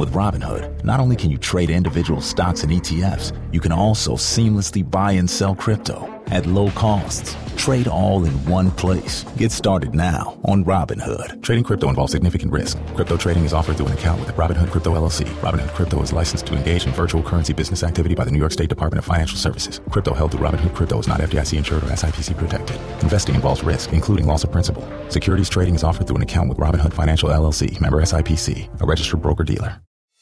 With Robinhood, not only can you trade individual stocks and ETFs, you can also seamlessly buy and sell crypto at low costs. Trade all in one place. Get started now on Robinhood. Trading crypto involves significant risk. Crypto trading is offered through an account with Robinhood Crypto LLC. Robinhood Crypto is licensed to engage in virtual currency business activity by the New York State Department of Financial Services. Crypto held through Robinhood Crypto is not FDIC insured or SIPC protected. Investing involves risk, including loss of principal. Securities trading is offered through an account with Robinhood Financial LLC, member SIPC, a registered broker-dealer.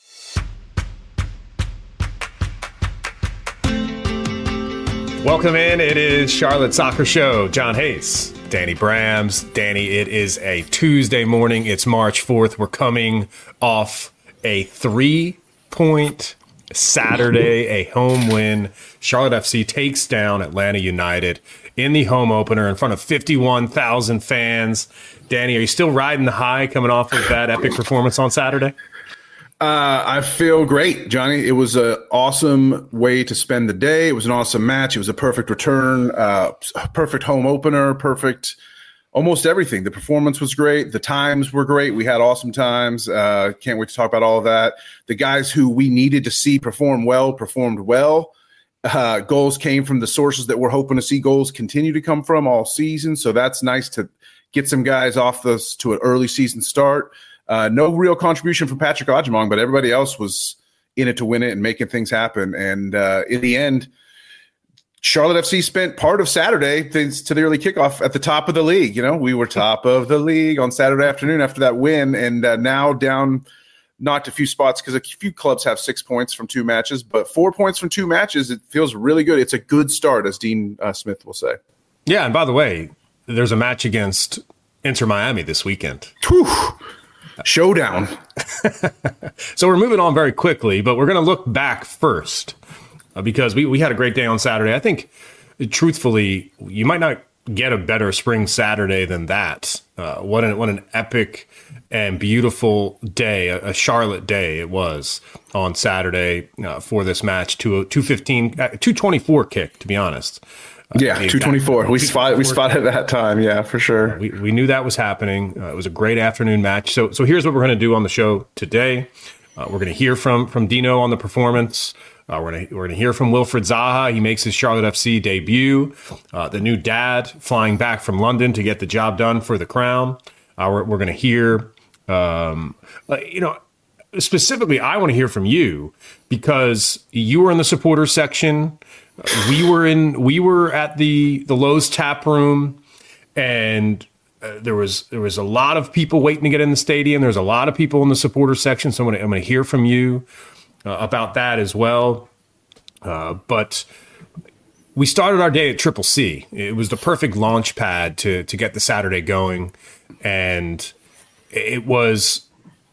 Welcome in. It is Charlotte Soccer Show. John Hayes, Danny Brams. Danny, it is a Tuesday morning. It's March 4th. We're coming off a 3-point Saturday, a home win. Charlotte FC takes down Atlanta United in the home opener in front of 51,000 fans. Danny, are you still riding the high coming off of that epic performance on Saturday? I feel great, Johnny. It was an awesome way to spend the day. It was an awesome match. It was a perfect return, perfect home opener, perfect almost everything. The performance was great. The times were great. We had awesome times. Can't wait to talk about all of that. The guys who we needed to see perform well performed well. Goals came from the sources that we're hoping to see goals continue to come from all season. So that's nice to get some guys off this to an early season start. No real contribution from Patrick Ajimong, but everybody else was in it to win it and making things happen. And in the end, Charlotte FC spent part of Saturday, thanks to the early kickoff, at the top of the league. You know, we were top of the league on Saturday afternoon after that win, and now down not a few spots because a few clubs have 6 points from 2 matches, but 4 points from 2 matches. It feels really good. It's a good start, as Dean Smith will say. Yeah, and by the way, there's a match against Inter Miami this weekend. Whew. Showdown. So we're moving on very quickly, but we're going to look back first because we had a great day on Saturday. I think, truthfully, you might not get a better spring Saturday than that. What an epic and beautiful day, a Charlotte day it was on Saturday for this match. 2:24 kick, to be honest. Yeah, 2:24. We spotted that time. Yeah, for sure. We knew that was happening. It was a great afternoon match. So here's what we're going to do on the show today. We're going to hear from Dino on the performance. We're going to hear from Wilfried Zaha. He makes his Charlotte FC debut. The new dad flying back from London to get the job done for the Crown. We're going to hear, specifically, I want to hear from you because you were in the supporters section. We were at the Lowe's tap room, and there was a lot of people waiting to get in the stadium. There's a lot of people in the supporter section, so I'm going to hear from you about that as well. But we started our day at Triple C. It was the perfect launch pad to get the Saturday going, and it was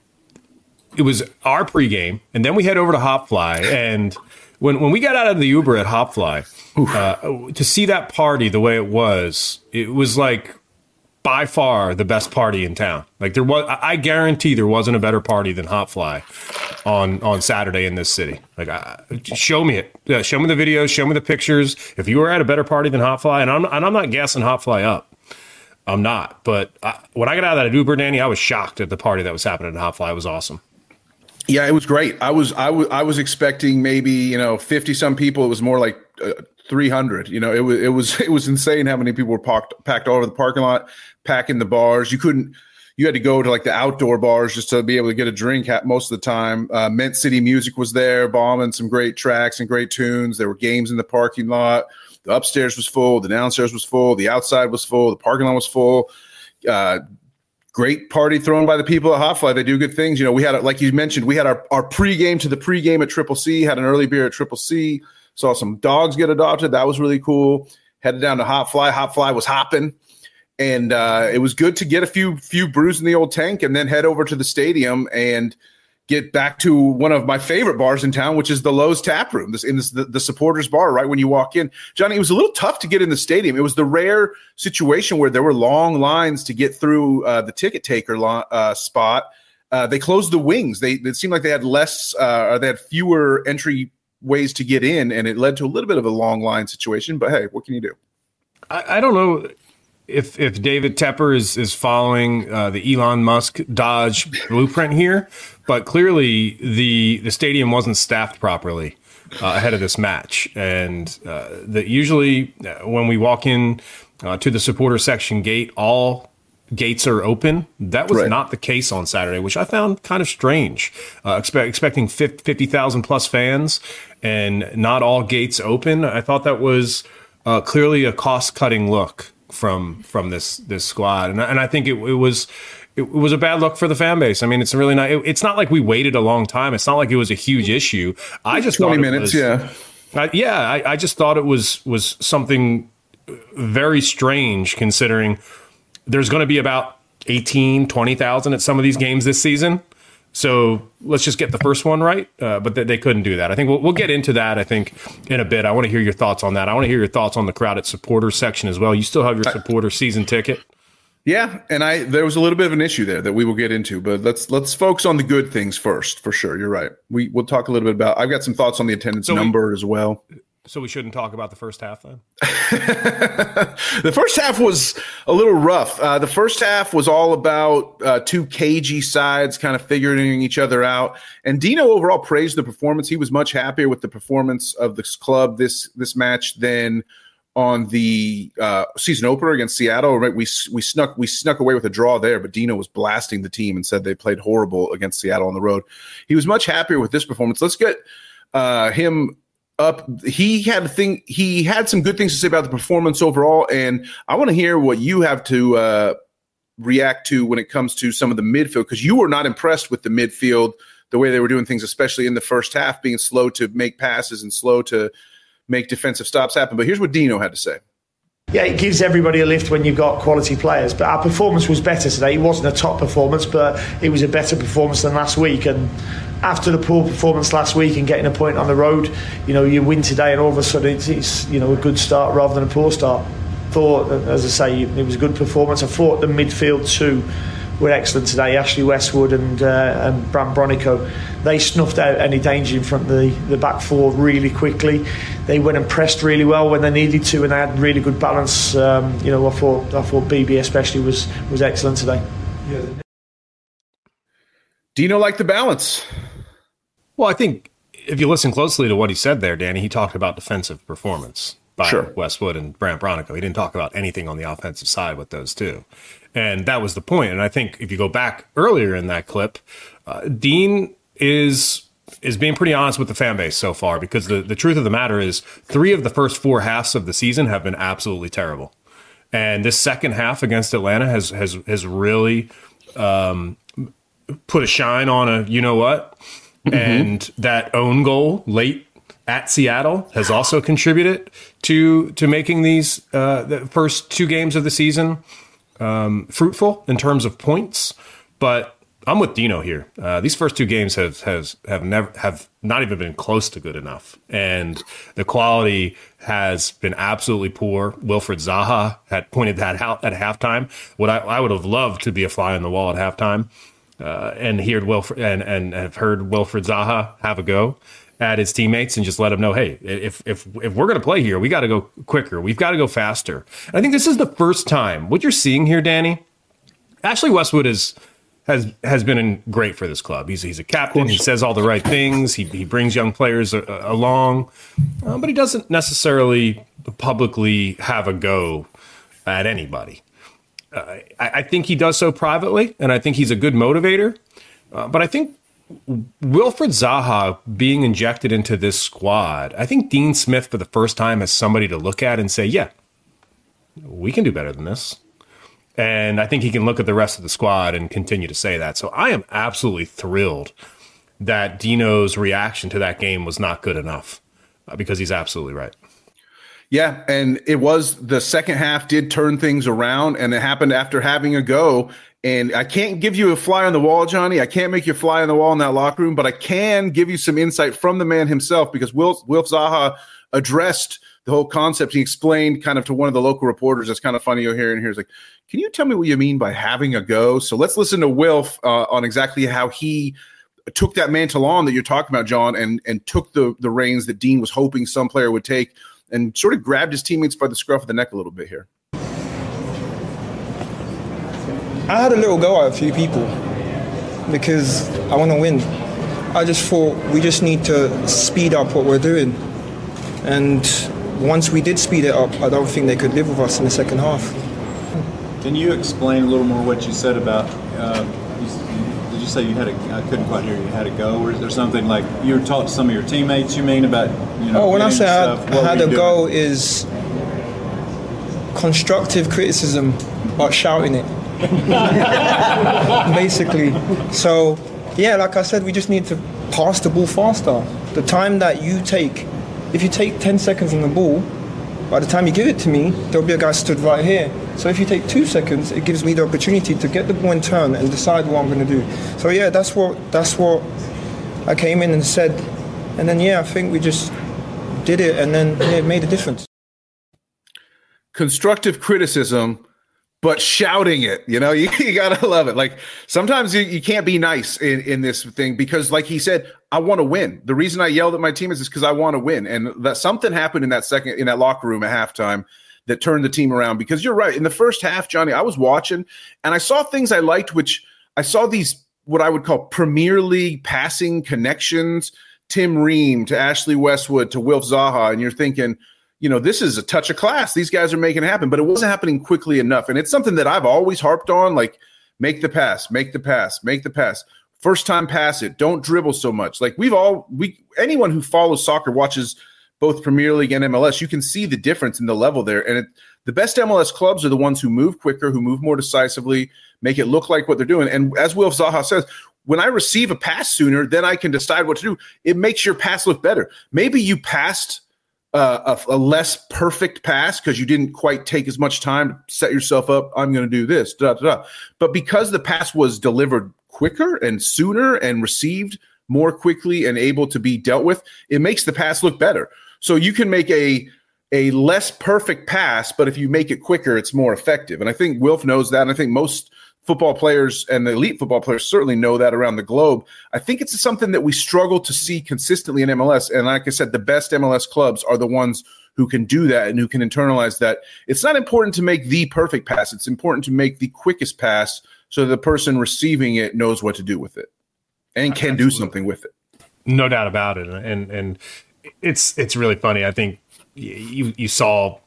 our pregame, and then we head over to Hopfly. And when we got out of the Uber at Hopfly, to see that party the way it was like by far the best party in town. Like I guarantee there wasn't a better party than Hopfly on Saturday in this city. Like, show me it. Yeah, show me the videos. Show me the pictures. If you were at a better party than Hopfly, and I'm not gassing Hopfly up. I'm not. But when I got out of that Uber, Danny, I was shocked at the party that was happening at Hopfly. It was awesome. Yeah, it was great. I was expecting maybe 50 some people. It was more like 300. It was insane how many people were packed all over the parking lot, packing the bars. You had to go to like the outdoor bars just to be able to get a drink most of the time. Mint City Music was there, bombing some great tracks and great tunes. There were games in the parking lot. The upstairs was full. The downstairs was full. The outside was full. The parking lot was full. Great party thrown by the people at Hotfly. They do good things. We had, like you mentioned, we had our pregame to the pregame at Triple C, had an early beer at Triple C, saw some dogs get adopted. That was really cool. Headed down to Hotfly. Hotfly was hopping. And it was good to get a few brews in the old tank and then head over to the stadium and get back to one of my favorite bars in town, which is the Lowe's Tap Room, the supporters bar right when you walk in. Johnny, it was a little tough to get in the stadium. It was the rare situation where there were long lines to get through the ticket taker spot. They closed the wings. It seemed like they had they had fewer entry ways to get in, and it led to a little bit of a long line situation. But hey, what can you do? I don't know. if David Tepper is following the Elon Musk Dodge blueprint here, but clearly the stadium wasn't staffed properly ahead of this match, and that usually when we walk in to the supporter section gate, all gates are open. That was not the case on Saturday, which I found kind of strange. Expecting 50,000 plus fans and not all gates open. I thought that was clearly a cost-cutting look from this squad, and I think it was a bad look for the fan base. I mean, it's really not. It's not like we waited a long time. It's not like it was a huge issue. I just 20 minutes. I just thought it was something very strange, considering there's going to be about 20,000 at some of these games this season. So let's just get the first one right. But they couldn't do that. I think we'll get into that, I think, in a bit. I want to hear your thoughts on that. I want to hear your thoughts on the crowded supporter section as well. You still have your supporter season ticket? Yeah, and there was a little bit of an issue there that we will get into, but let's focus on the good things first, for sure. You're right. We'll talk a little bit about. I've got some thoughts on the attendance number as well. So we shouldn't talk about the first half then? The first half was a little rough. The first half was all about two cagey sides kind of figuring each other out. And Dino overall praised the performance. He was much happier with the performance of this club this match than on the season opener against Seattle. Right? We snuck away with a draw there, but Dino was blasting the team and said they played horrible against Seattle on the road. He was much happier with this performance. Let's get him up. He had some good things to say about the performance overall, and I want to hear what you have to react to when it comes to some of the midfield, because you were not impressed with the midfield, the way they were doing things, especially in the first half, being slow to make passes and slow to make defensive stops happen. But here's what Dino had to say. Yeah, it gives everybody a lift when you've got quality players. But our performance was better today. It wasn't a top performance, but it was a better performance than last week. And after the poor performance last week and getting a point on the road, you win today, and all of a sudden it's a good start rather than a poor start. Thought, as I say, it was a good performance. I thought the midfield too were excellent today. Ashley Westwood and Bram Bronico, they snuffed out any danger in front of the back four really quickly. They went and pressed really well when they needed to, and they had really good balance. I thought BB especially was excellent today. Yeah. Dino liked the balance. Well, I think if you listen closely to what he said there, Danny, he talked about defensive performance by Westwood and Brant Bronico. He didn't talk about anything on the offensive side with those two. And that was the point. And I think if you go back earlier in that clip, Dean is being pretty honest with the fan base so far, because the truth of the matter is 3 of the first 4 halves of the season have been absolutely terrible. And this second half against Atlanta has really put a shine on a you-know-what. Mm-hmm. And that own goal late at Seattle has also contributed to making these the first 2 games of the season fruitful in terms of points. But I'm with Dino here. These first 2 games have not even been close to good enough, and the quality has been absolutely poor. Wilfred Zaha had pointed that out at halftime. What I would have loved to be a fly on the wall at halftime, and heard Wilfred and have heard Wilfred Zaha have a go at his teammates and just let them know, hey, if we're going to play here, we got to go quicker. We've got to go faster. And I think this is the first time. What you're seeing here, Danny, Ashley Westwood has been great for this club. He's a captain. He says all the right things. He brings young players along, but he doesn't necessarily publicly have a go at anybody. I think he does so privately, and I think he's a good motivator. But I think Wilfred Zaha being injected into this squad, I think Dean Smith for the first time has somebody to look at and say, yeah, we can do better than this. And I think he can look at the rest of the squad and continue to say that. So I am absolutely thrilled that Dino's reaction to that game was not good enough, because he's absolutely right. Yeah, and it was the second half did turn things around, and it happened after having a go. And I can't give you a fly on the wall, Johnny. I can't make you fly on the wall in that locker room, but I can give you some insight from the man himself, because Wilf Zaha addressed the whole concept. He explained kind of to one of the local reporters. It's kind of funny. You'll hear and he's like, can you tell me what you mean by having a go? So let's listen to Wilf on exactly how he took that mantle on that you're talking about, John, and took the reins that Dean was hoping some player would take, and sort of grabbed his teammates by the scruff of the neck a little bit here. I had a little go at a few people because I want to win. I just thought we just need to speed up what we're doing. And once we did speed it up, I don't think they could live with us in the second half. Can you explain a little more what you said about, did you say you had I couldn't quite hear you, had a go? Or is there something like you were talking to some of your teammates, you mean, about, when I say I had a go is constructive criticism, but shouting it. Basically. So, yeah, like I said, we just need to pass the ball faster. The time that you take, if you take 10 seconds on the ball, by the time you give it to me, there'll be a guy stood right here. So if you take 2 seconds, it gives me the opportunity to get the ball in turn and decide what I'm going to do. So yeah, that's what I came in and said. And then, I think we just did it, and then it made a difference. Constructive criticism, but shouting it, you gotta love it. Like sometimes you can't be nice in this thing because, like he said, I want to win. The reason I yelled at my team is because I want to win, and that something happened in that locker room at halftime that turned the team around. Because you're right, in the first half, Johnny, I was watching and I saw things I liked, which I saw these what I would call Premier League passing connections, Tim Ream to Ashley Westwood to Wilf Zaha, and you're thinking, this is a touch of class. These guys are making it happen, but it wasn't happening quickly enough. And it's something that I've always harped on, like make the pass, make the pass, make the pass. First time pass it. Don't dribble so much. Like anyone who follows soccer, watches both Premier League and MLS, you can see the difference in the level there. And the best MLS clubs are the ones who move quicker, who move more decisively, make it look like what they're doing. And as Wilf Zaha says, when I receive a pass sooner, then I can decide what to do. It makes your pass look better. Maybe you passed a less perfect pass because you didn't quite take as much time to set yourself up. I'm going to do this, But because the pass was delivered quicker and sooner and received more quickly and able to be dealt with, it makes the pass look better. So you can make a less perfect pass, but if you make it quicker, it's more effective. And I think Wilf knows that, and I think most football players and the elite football players certainly know that around the globe. I think it's something that we struggle to see consistently in MLS. And like I said, the best MLS clubs are the ones who can do that and who can internalize that. It's not important to make the perfect pass. It's important to make the quickest pass so the person receiving it knows what to do with it and can do something with it. No doubt about it. And it's really funny. I think you saw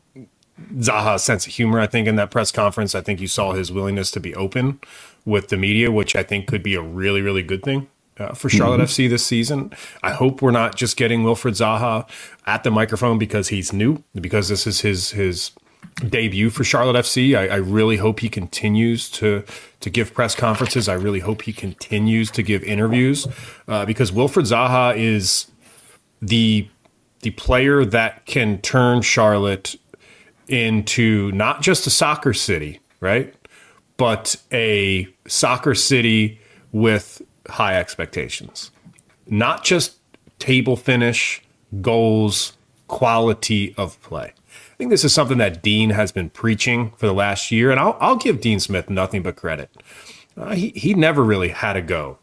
Zaha's sense of humor, I think, in that press conference. I think you saw his willingness to be open with the media, which I think could be a really, really good thing for Charlotte FC this season. I hope we're not just getting Wilfried Zaha at the microphone because he's new, because this is his debut for Charlotte FC. I really hope he continues to give press conferences. I really hope he continues to give interviews because Wilfried Zaha is the player that can turn Charlotte into not just a soccer city, right? But a soccer city with high expectations. Not just table finish, goals, quality of play. I think this is something that Dean has been preaching for the last year, and I'll give Dean Smith nothing but credit. He never really had a go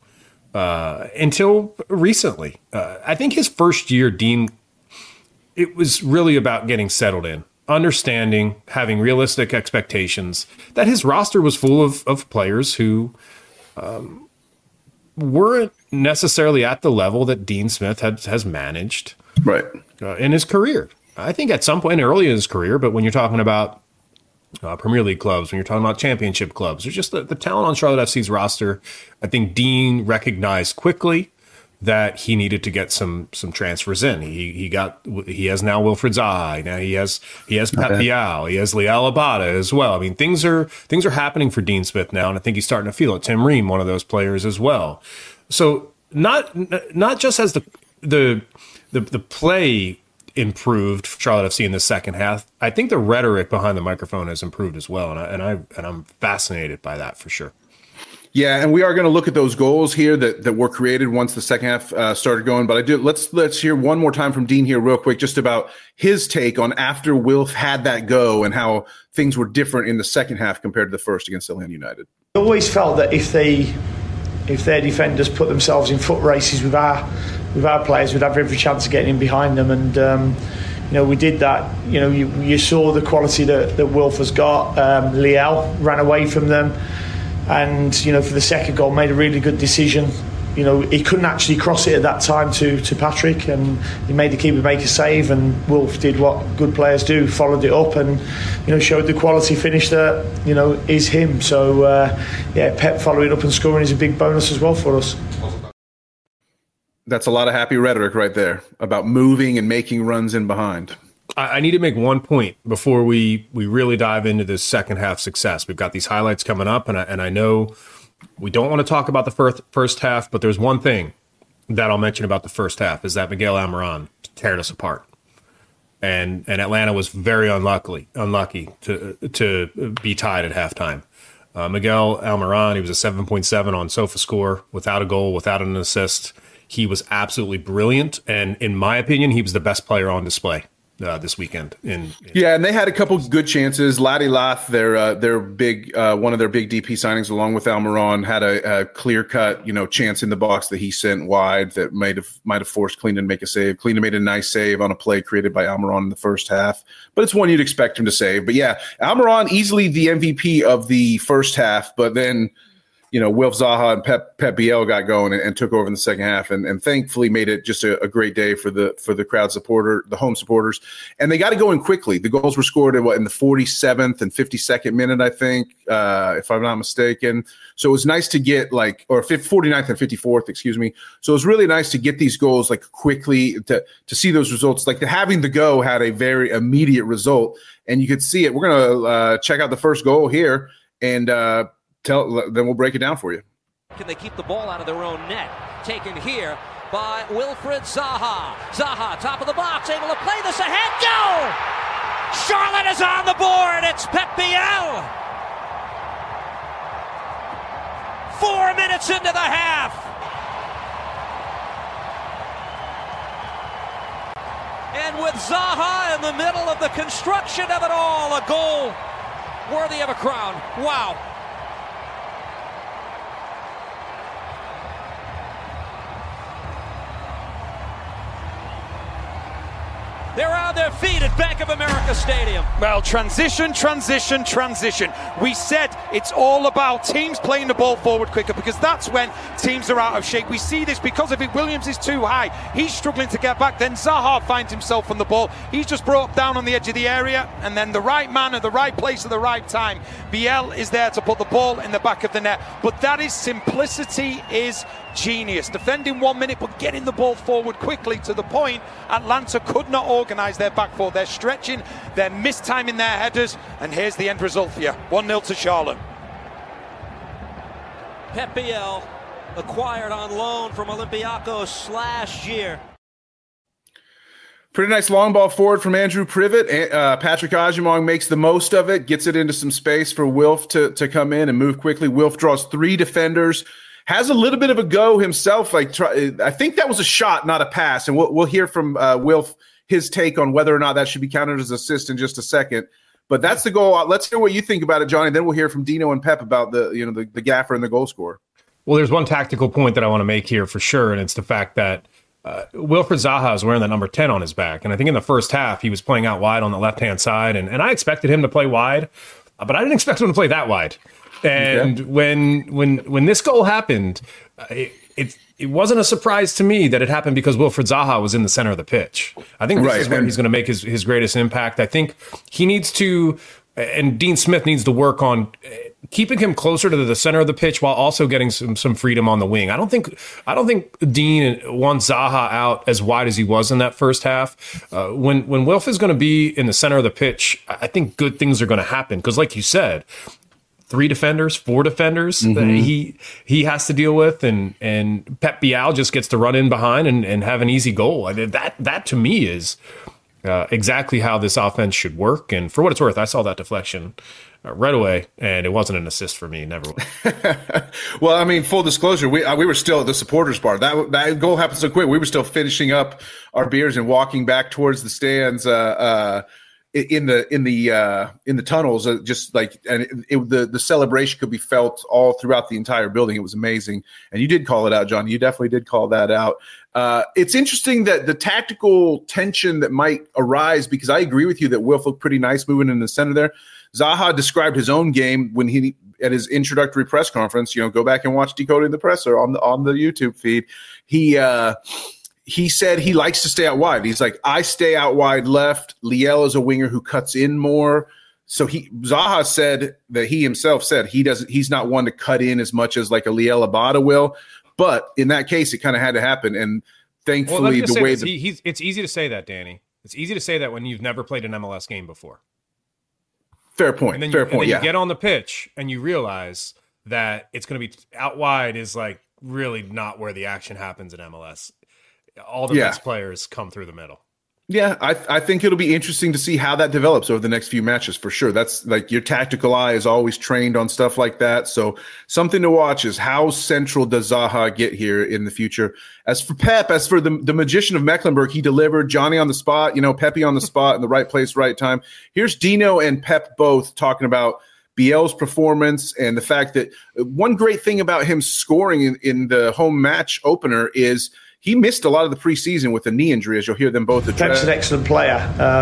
until recently. I think his first year, Dean, it was really about getting settled in, understanding, having realistic expectations, that his roster was full of players who weren't necessarily at the level that Dean Smith has managed in his career. I think at some point early in his career, but when you're talking about Premier League clubs, when you're talking about championship clubs, there's just the talent on Charlotte FC's roster. I think Dean recognized quickly that he needed to get some transfers in. He has now Wilfried Zaha. Now he has Pep Bial. He has Liel Abada as well. I mean, things are happening for Dean Smith now, and I think he's starting to feel it. Tim Ream, one of those players as well. So not just as the play improved for Charlotte FC in the second half, I think the rhetoric behind the microphone has improved as well, and I'm fascinated by that for sure. Yeah, and we are going to look at those goals here that were created once the second half started going. But let's hear one more time from Dean here real quick, just about his take on after Wilf had that go and how things were different in the second half compared to the first against Atlanta United. I always felt that if their defenders put themselves in foot races with our players, we'd have every chance of getting in behind them. And we did that. You saw the quality that Wilf has got. Liel ran away from them. And, for the second goal, made a really good decision. He couldn't actually cross it at that time to Patrick, and he made the keeper make a save, and Wilf did what good players do, followed it up and, showed the quality finish that, is him. So, Pep following up and scoring is a big bonus as well for us. That's a lot of happy rhetoric right there about moving and making runs in behind. I need to make one point before we really dive into this second half success. We've got these highlights coming up, and I know we don't want to talk about the first half, but there's one thing that I'll mention about the first half is that Miguel Almiron teared us apart. And Atlanta was very unlucky to be tied at halftime. Miguel Almiron, he was a 7.7 on SofaScore, without a goal, without an assist. He was absolutely brilliant, and in my opinion, he was the best player on display this weekend. Yeah, and they had a couple good chances. Laddie Lath, their big one of their big DP signings, along with Almiron, had a clear cut chance in the box that he sent wide that might have forced Cleanan to make a save. Cleanan made a nice save on a play created by Almiron in the first half, but it's one you'd expect him to save. But yeah, Almiron easily the MVP of the first half, but then Wilf Zaha and Pep Biel got going and took over in the second half, and thankfully made it just a great day for the crowd the home supporters. And they got it going quickly. The goals were scored in the 47th and 52nd minute, I think, if I'm not mistaken. So it was nice to get 49th and 54th, excuse me. So it was really nice to get these goals quickly to see those results. Having the go had a very immediate result, and you could see it. We're gonna check out the first goal here and. Then we'll break it down for you. Can they keep the ball out of their own net? Taken here by Wilfried Zaha. Zaha, top of the box, able to play this ahead. Go! Charlotte is on the board. It's Pep Biel. 4 minutes into the half. And with Zaha in the middle of the construction of it all, a goal worthy of a crown. Wow. They're on their feet at Bank of America Stadium. Well, transition. We said it's all about teams playing the ball forward quicker, because that's when teams are out of shape. We see this because of it. Williams is too high. He's struggling to get back. Then Zaha finds himself on the ball. He's just brought down on the edge of the area, and then the right man at the right place at the right time. Biel is there to put the ball in the back of the net. But that is simplicity is genius. Defending 1 minute, but getting the ball forward quickly to the point Atlanta could not organise their back four. They're stretching, they're mistiming their headers, and here's the end result for you. 1-0 to Charlotte. Pep Biel, acquired on loan from Olympiacos last year. Pretty nice long ball forward from Andrew Privet. Patrick Agyemang makes the most of it, gets it into some space for Wilf to come in and move quickly. Wilf draws 3 defenders. Has a little bit of a go himself. I think that was a shot, not a pass. And we'll hear from Wilf his take on whether or not that should be counted as assist in just a second. But that's the goal. Let's hear what you think about it, Johnny. Then we'll hear from Dino and Pep about the gaffer and the goal scorer. Well, there's one tactical point that I want to make here for sure, and it's the fact that Wilfried Zaha is wearing the number 10 on his back. And I think in the first half, he was playing out wide on the left-hand side, and I expected him to play wide, but I didn't expect him to play that wide. And when this goal happened, it wasn't a surprise to me that it happened because Wilfried Zaha was in the center of the pitch. I think this is where he's going to make his greatest impact. I think he needs to, and Dean Smith needs to work on keeping him closer to the center of the pitch while also getting some freedom on the wing. I don't think Dean wants Zaha out as wide as he was in that first half. When Wilf is going to be in the center of the pitch, I think good things are going to happen because, like you said, 3 defenders, 4 defenders that he has to deal with, and Pep Biel just gets to run in behind and have an easy goal. I mean, that to me is exactly how this offense should work. And for what it's worth, I saw that deflection right away, and it wasn't an assist for me. Never was. Well, I mean, full disclosure, we were still at the supporters bar. That goal happened so quick. We were still finishing up our beers and walking back towards the stands. In the tunnels, just like, and the celebration could be felt all throughout the entire building. It was amazing, and you did call it out, John. You definitely did call that out. It's interesting that the tactical tension that might arise, because I agree with you that Wilf looked pretty nice moving in the center there. Zaha described his own game when he at his introductory press conference. Go back and watch Decoding the Presser on the YouTube feed. He said he likes to stay out wide. He's like, I stay out wide left. Liel is a winger who cuts in more. So Zaha said that he himself said he's not one to cut in as much as like a Liel Abada will. But in that case, it kind of had to happen. And thankfully, the way it's easy to say that, Danny. It's easy to say that when you've never played an MLS game before. Fair point. And then you get on the pitch and you realize that it's going to be out wide is like really not where the action happens in MLS. All the best players come through the middle. Yeah, I think it'll be interesting to see how that develops over the next few matches for sure. That's like your tactical eye is always trained on stuff like that. So something to watch is how central does Zaha get here in the future. As for Pep, as for the magician of Mecklenburg, he delivered. Johnny on the spot, Pepe on the spot in the right place, right time. Here's Dino and Pep both talking about Biel's performance and the fact that one great thing about him scoring in the home match opener is he missed a lot of the preseason with a knee injury, as you'll hear them both address. Pep's an excellent player.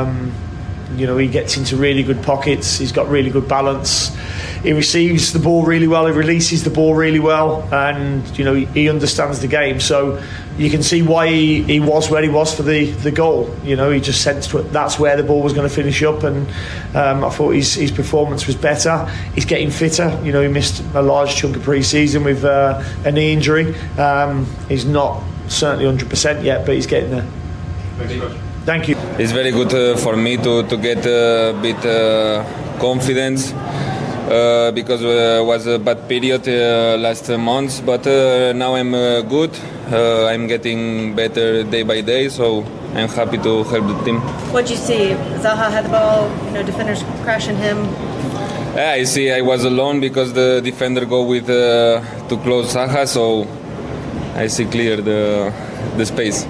He gets into really good pockets. He's got really good balance. He receives the ball really well. He releases the ball really well. And, he understands the game. So you can see why he was where he was for the goal. He just sensed that's where the ball was going to finish up. And I thought his performance was better. He's getting fitter. He missed a large chunk of pre-season with a knee injury. He's not certainly 100% yet, but he's getting there. Thank you. It's very good for me to get a bit confidence because it was a bad period last months, but now I'm good. I'm getting better day by day, so I'm happy to help the team. What'd you see? Zaha had the ball, defenders crashing him. Yeah, I see. I was alone because the defender go with to close Zaha, so I see clear the space.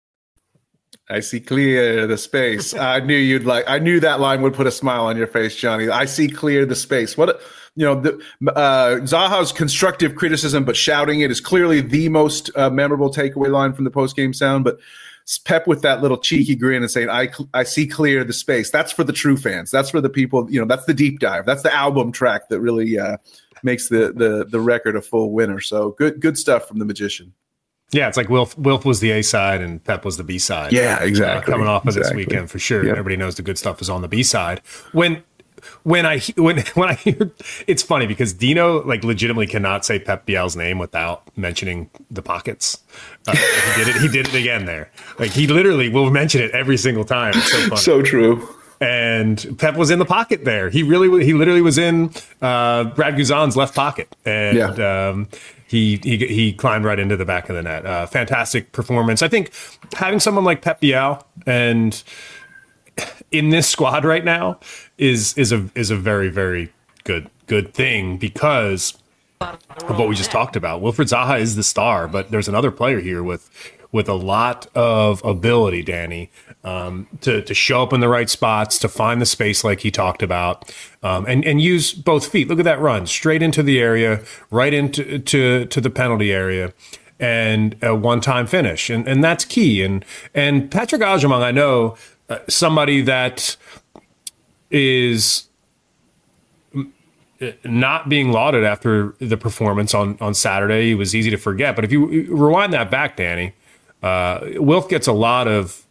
I see clear the space. I knew that line would put a smile on your face, Johnny. I see clear the space. Zaha's constructive criticism, but shouting it is clearly the most memorable takeaway line from the post-game sound. But Pep with that little cheeky grin and saying, I see clear the space. That's for the true fans. That's for the people, that's the deep dive. That's the album track that really makes the record a full winner. So good stuff from the magician. Yeah, it's like Wilf was the A side and Pep was the B side. Yeah, exactly. Coming off of this weekend for sure. Yep. Everybody knows the good stuff is on the B side. When I hear, it's funny because Dino legitimately cannot say Pep Biel's name without mentioning the pockets. He did it again there. He literally will mention it every single time. It's so funny. So true. And Pep was in the pocket there. He literally was in Brad Guzan's left pocket, and he climbed right into the back of the net. Fantastic performance. I think having someone like Pep Biel and in this squad right now is a very, very good thing because of what we just talked about. Wilfried Zaha is the star, but there's another player here with a lot of ability, Danny, to show up in the right spots, to find the space like he talked about, and use both feet. Look at that run, straight into the area, right into the penalty area, and a one-time finish. And that's key. And Patrick Agyemang, I know somebody that is not being lauded after the performance on Saturday. It was easy to forget. But if you rewind that back, Danny, Wilf gets a lot of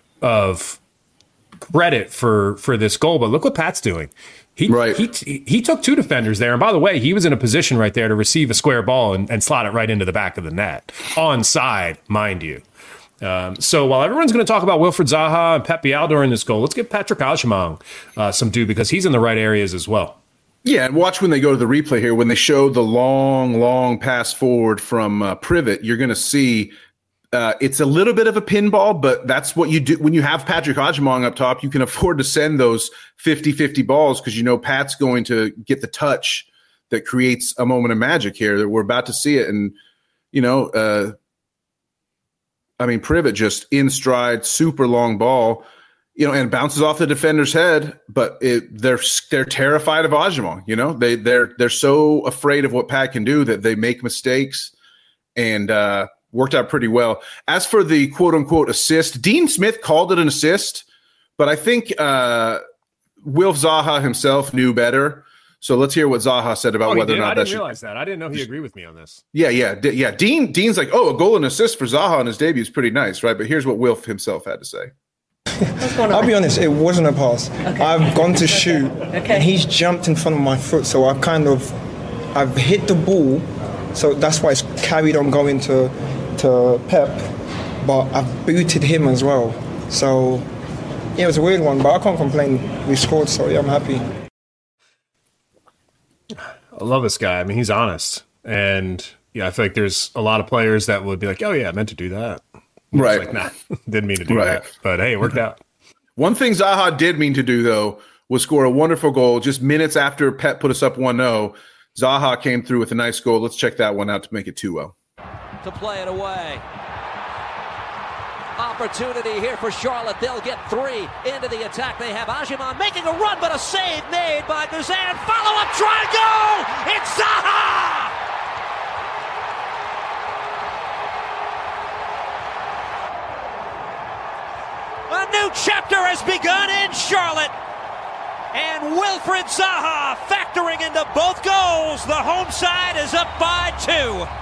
credit for this goal, but look what Pat's doing. He took two defenders there, and by the way, he was in a position right there to receive a square ball and slot it right into the back of the net, onside, mind you. So while everyone's going to talk about Wilfried Zaha and Pep Biel during this goal, let's give Patrick Agyemang some due because he's in the right areas as well. Yeah, and watch when they go to the replay here. When they show the long pass forward from Privet, you're going to see it's a little bit of a pinball, but that's what you do. When you have Patrick Agyemang up top, you can afford to send those 50-50 balls because Pat's going to get the touch that creates a moment of magic here. That we're about to see it. And, Privet just in stride, super long ball, and bounces off the defender's head, but they're terrified of Agyemang. They're so afraid of what Pat can do that they make mistakes, and worked out pretty well. As for the quote unquote assist, Dean Smith called it an assist, but I think Wilf Zaha himself knew better. So let's hear what Zaha said about whether or not I didn't realize that. I didn't know he agreed with me on this. Yeah. Dean's like, a goal and assist for Zaha on his debut is pretty nice, right? But here's what Wilf himself had to say. I'll be honest, it wasn't a pass. Okay. I've gone to shoot, and he's jumped in front of my foot, so I've hit the ball, so that's why it's carried on going to Pep, but I've booted him as well. So, yeah, it was a weird one, but I can't complain. We scored, so yeah, I'm happy. I love this guy. I mean, he's honest. And, yeah, I feel like there's a lot of players that would be like, oh, yeah, I meant to do that. Right. Like, nah, didn't mean to do that. But, hey, it worked out. One thing Zaha did mean to do, though, was score a wonderful goal just minutes after Pep put us up 1-0. Zaha came through with a nice goal. Let's check that one out to make it 2-0. To play it away. Opportunity here for Charlotte. They'll get 3 into the attack. They have Ajiman making a run, but a save made by Guzan. Follow-up, try and goal! It's Zaha! A new chapter has begun in Charlotte. And Wilfried Zaha factoring into both goals. The home side is up by 2.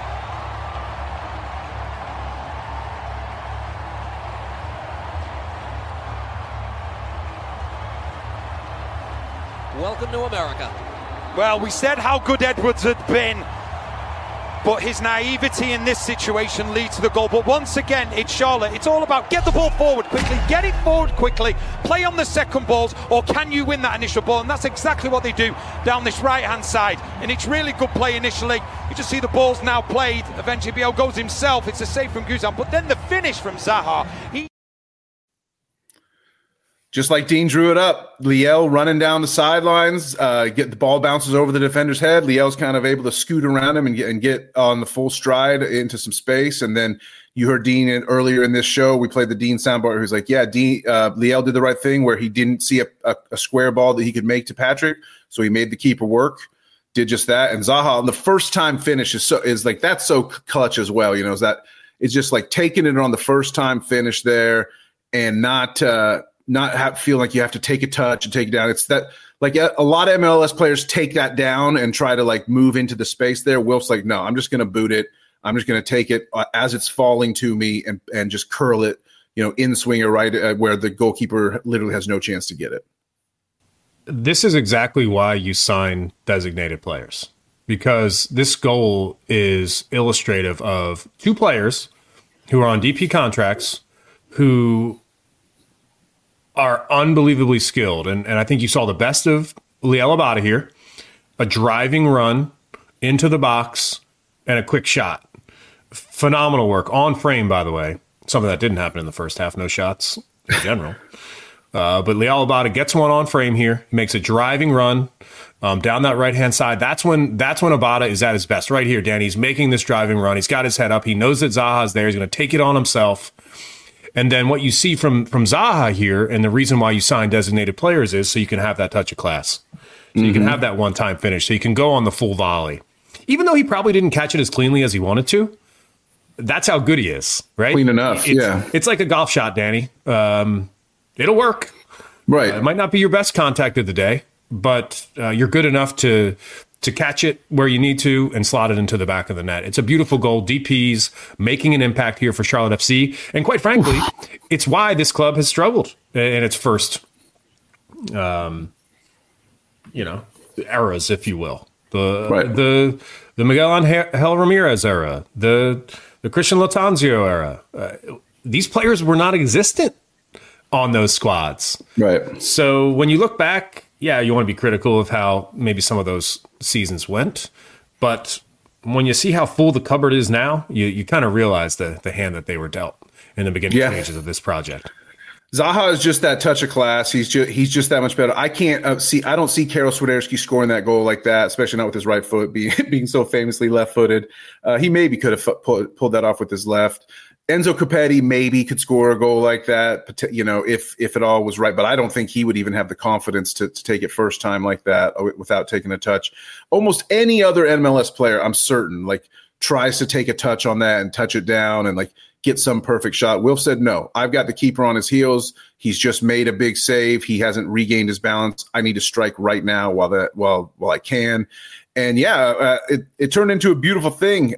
Welcome to America. Well, we said how good Edwards had been, but his naivety in this situation leads to the goal. But once again, it's Charlotte. It's all about get the ball forward quickly, get it forward quickly, play on the second balls, or can you win that initial ball? And that's exactly what they do down this right-hand side. And it's really good play initially. You just see the ball's now played. Eventually, Biel goes himself. It's a save from Guzan. But then the finish from Zaha. Just like Dean drew it up, Liel running down the sidelines, get the ball bounces over the defender's head. Liel's kind of able to scoot around him and get on the full stride into some space. And then you heard Dean earlier in this show. We played the Dean soundbar who's like, yeah, Liel did the right thing where he didn't see a square ball that he could make to Patrick, so he made the keeper work. Did just that. And Zaha on the first time finish is like that's so clutch as well. You know, is that it's just like taking it on the first time finish there and not feel like you have to take a touch and take it down. It's that like a lot of MLS players take that down and try to like move into the space there. Wilf's like, no, I'm just going to boot it. I'm just going to take it as it's falling to me and just curl it, you know, in swinger right where the goalkeeper literally has no chance to get it. This is exactly why you sign designated players, because this goal is illustrative of 2 players who are on DP contracts who are unbelievably skilled. And I think you saw the best of Liel Abada here, a driving run into the box and a quick shot. Phenomenal work on frame, by the way. Something that didn't happen in the first half. No shots in general. But Liel Abada gets one on frame here. He makes a driving run down that right-hand side. That's when Abada is at his best. Right here, Danny. He's making this driving run. He's got his head up. He knows that Zaha's there. He's going to take it on himself. And then what you see from Zaha here, and the reason why you sign designated players is so you can have that touch of class. So you can have that one-time finish. So you can go on the full volley. Even though he probably didn't catch it as cleanly as he wanted to, that's how good he is, right? Clean enough, It's like a golf shot, Danny. It'll work. Right. It might not be your best contact of the day, but you're good enough to catch it where you need to and slot it into the back of the net. It's a beautiful goal. DP's making an impact here for Charlotte FC. And quite frankly, it's why this club has struggled in its first, eras, if you will. The Miguel Angel Ramirez era, the Christian Latanzio era. These players were not existent on those squads. Right. So when you look back, yeah, you want to be critical of how maybe some of those seasons went. But when you see how full the cupboard is now, you kind of realize the hand that they were dealt in the beginning stages of this project. Zaha is just that touch of class. He's just that much better. I can't I don't see Karol Swiderski scoring that goal like that, especially not with his right foot being so famously left-footed. He maybe could have pulled that off with his left. Enzo Copetti maybe could score a goal like that, you know, if it all was right. But I don't think he would even have the confidence to take it first time like that without taking a touch. Almost any other MLS player, I'm certain, like tries to take a touch on that and touch it down and like get some perfect shot. Wilf said, no, I've got the keeper on his heels. He's just made a big save. He hasn't regained his balance. I need to strike right now while I can. And it turned into a beautiful thing.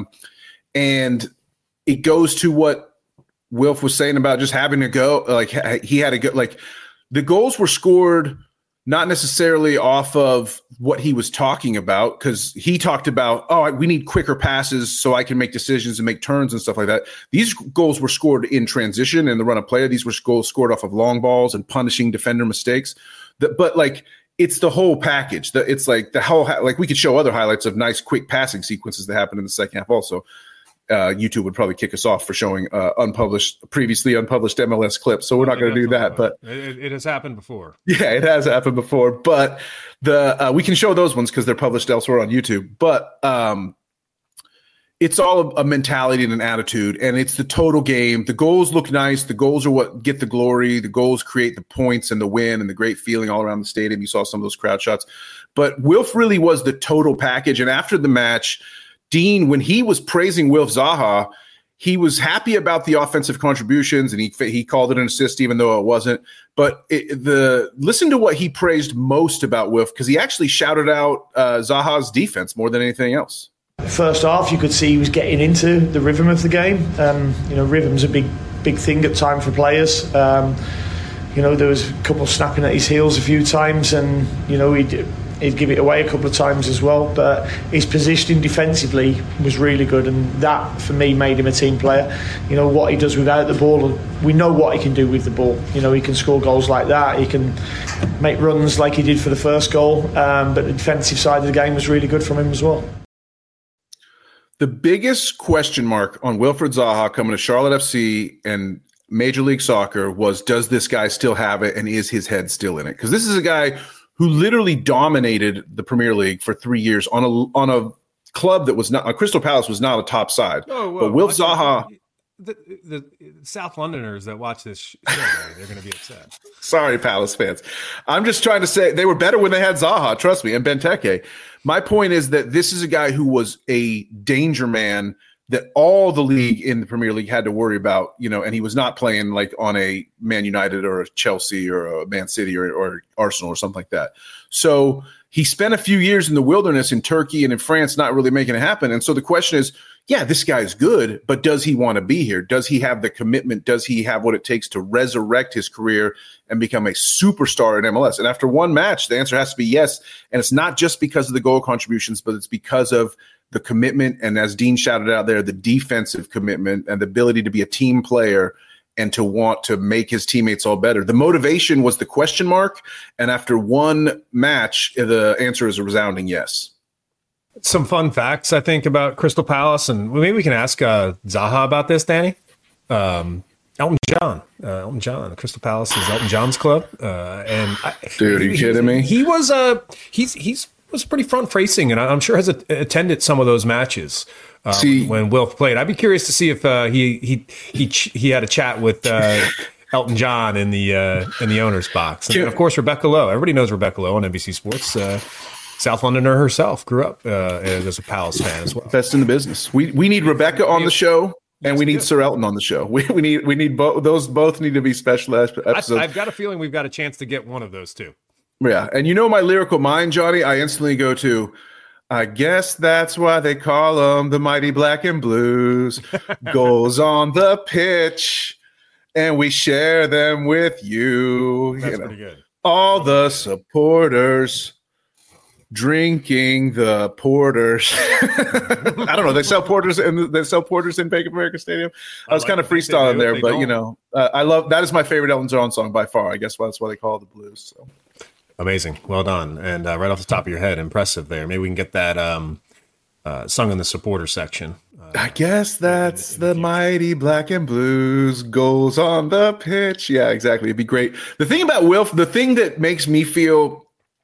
And it goes to what Wilf was saying about just having to go. Like he had to go. Like the goals were scored not necessarily off of what he was talking about, because he talked about, we need quicker passes so I can make decisions and make turns and stuff like that. These goals were scored in transition in the run of play. These were goals scored off of long balls and punishing defender mistakes. But like, it's the whole package. It's like the whole, like we could show other highlights of nice quick passing sequences that happened in the second half also. YouTube would probably kick us off for showing previously unpublished MLS clips. So we're not going to do that, but it has happened before. Yeah, it has happened before, but we can show those ones because they're published elsewhere on YouTube. But it's all a mentality and an attitude, and it's the total game. The goals look nice. The goals are what get the glory. The goals create the points and the win and the great feeling all around the stadium. You saw some of those crowd shots, but Wilf really was the total package. And after the match, Dean, when he was praising Wilf Zaha, he was happy about the offensive contributions, and he called it an assist, even though it wasn't. But listen to what he praised most about Wilf, because he actually shouted out Zaha's defense more than anything else. First half, you could see he was getting into the rhythm of the game. Rhythm's a big thing at time for players. There was a couple snapping at his heels a few times, and he'd give it away a couple of times as well, but his positioning defensively was really good, and that for me made him a team player. What he does without the ball, we know what he can do with the ball. He can score goals like that, he can make runs like he did for the first goal, but the defensive side of the game was really good from him as well. The biggest question mark on Wilfried Zaha coming to Charlotte FC and Major League Soccer was, does this guy still have it, and is his head still in it? Because this is a guy who literally dominated the Premier League for 3 years on a club that was not, Crystal Palace was not a top side. But Wilf Zaha, the South Londoners that watch this show, they're going to be upset. Sorry, Palace fans. I'm just trying to say they were better when they had Zaha, trust me, and Benteke. My point is that this is a guy who was a danger man that all the league in the Premier League had to worry about, and he was not playing like on a Man United or a Chelsea or a Man City or Arsenal or something like that. So he spent a few years in the wilderness in Turkey and in France not really making it happen. And so the question is, yeah, this guy's good, but does he want to be here? Does he have the commitment? Does he have what it takes to resurrect his career and become a superstar in MLS? And after one match, the answer has to be yes. And it's not just because of the goal contributions, but it's because of the commitment, and as Dean shouted out there, the defensive commitment and the ability to be a team player and to want to make his teammates all better. The motivation was the question mark, and after one match, the answer is a resounding yes. Some fun facts, I think, about Crystal Palace, and maybe we can ask Zaha about this, Danny. Elton John. Crystal Palace is Elton John's club. Dude, are you kidding me? He was was pretty front-facing, and I'm sure has attended some of those matches when Wilf played. I'd be curious to see if he had a chat with Elton John in the owner's box. And of course, Rebecca Lowe. Everybody knows Rebecca Lowe on NBC Sports. South Londoner herself, grew up as a Palace fan as well. Best in the business. We need Rebecca on the show. And we need Sir Elton on the show. We need both. Those both need to be special episodes. I've got a feeling we've got a chance to get one of those two. Yeah, and my lyrical mind, Johnny, I instantly go to, I guess that's why they call them the Mighty Black and Blues. Goals on the pitch, and we share them with you. That's pretty good. All the supporters drinking the porters. I don't know. They sell porters in Bank of America Stadium. I was kind of freestyling there, but I love that. Is my favorite Elton John song by far. I guess that's why they call it the blues. So. Amazing. Well done. And right off the top of your head, impressive there. Maybe we can get that sung in the supporter section. I guess that's the Mighty Black and Blues, goals on the pitch. Yeah, exactly. It'd be great. The thing about Wilf, the thing that makes me feel